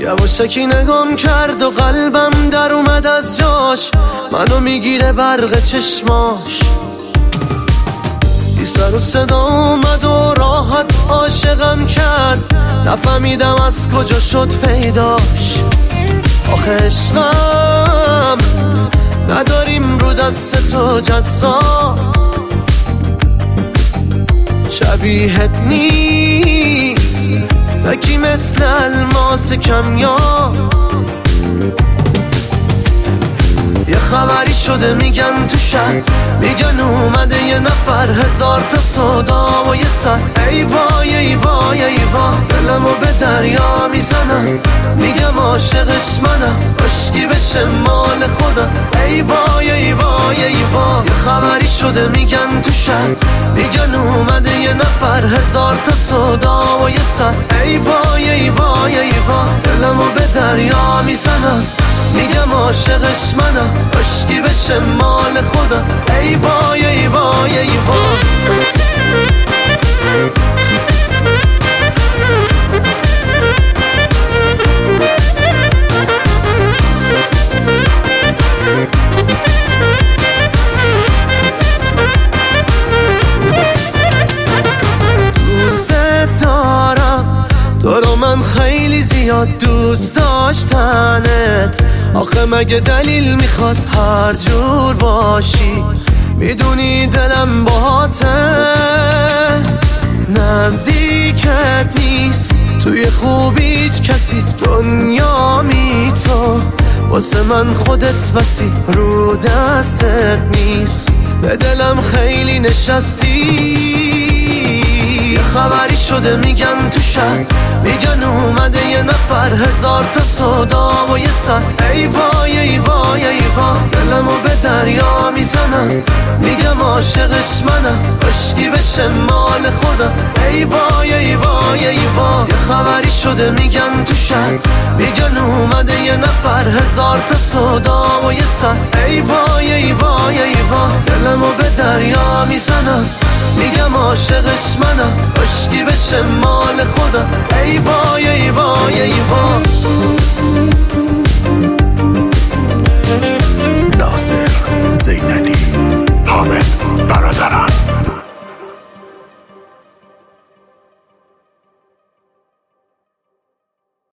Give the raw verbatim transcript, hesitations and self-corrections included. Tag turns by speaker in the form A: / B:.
A: یواشکی نگام کرد و قلبم در اومد از جاش، منو میگیره برق چشماش. بی سر و صدا اومد و راحت عاشقم کرد، نفهمیدم از کجا شد پیداش. آخه عشقم نداریم رو دست تو جزا، شبیهت نیست تکی مثل الماس کمیاب. یه خبری شده میگن تو شهر، میگن اومده یه نفر، هزار تا صدا و یه سر. ای وای ای وای ای وای، دلمو به دریا میزنم، میگم عاشقش منم، عشقی بشه مال خودم. ای وای ای وای ای وای، یه خبری شده میگن تو شهر، میگن اومده یه نفر، هزار تا صدا و یه سر. ای وای ای وای ای وای، دلمو به دریا میزنم، میگم عاشقش منم، عشقی بشه مال خودم. ای وای ای وای ای وای. دوست دارم تو رو، من خیلی زیاد دوست داشتنت. آخه مگه دلیل میخواد هر جور باشی؟ میدونی دلم باهاته، نزدیکت نیست توی خوبیت کسی، دنیا می تو واسه من خودت بسی، رو دستت نیست، به دلم خیلی نشستی. یه خبری شده میگن تو شهر، میگن اومده یه نفر، هزار تا صدا و یه سر. ای وای ای وای ای وای، دلمو به دریا میزنم، میگم عاشقش منم، عشقی بشه مال خودم. ای وای ای وای ای وای، یه خبری شده میگن تو شهر، میگن اومده یه نفر، هزار تا صدا و یه سر. ای وای ای وای ای وای، دلمو به دریا میزنم، میگم عاشقش منم، عشقی بشه مال خودم. ای وای ای وای ای وای.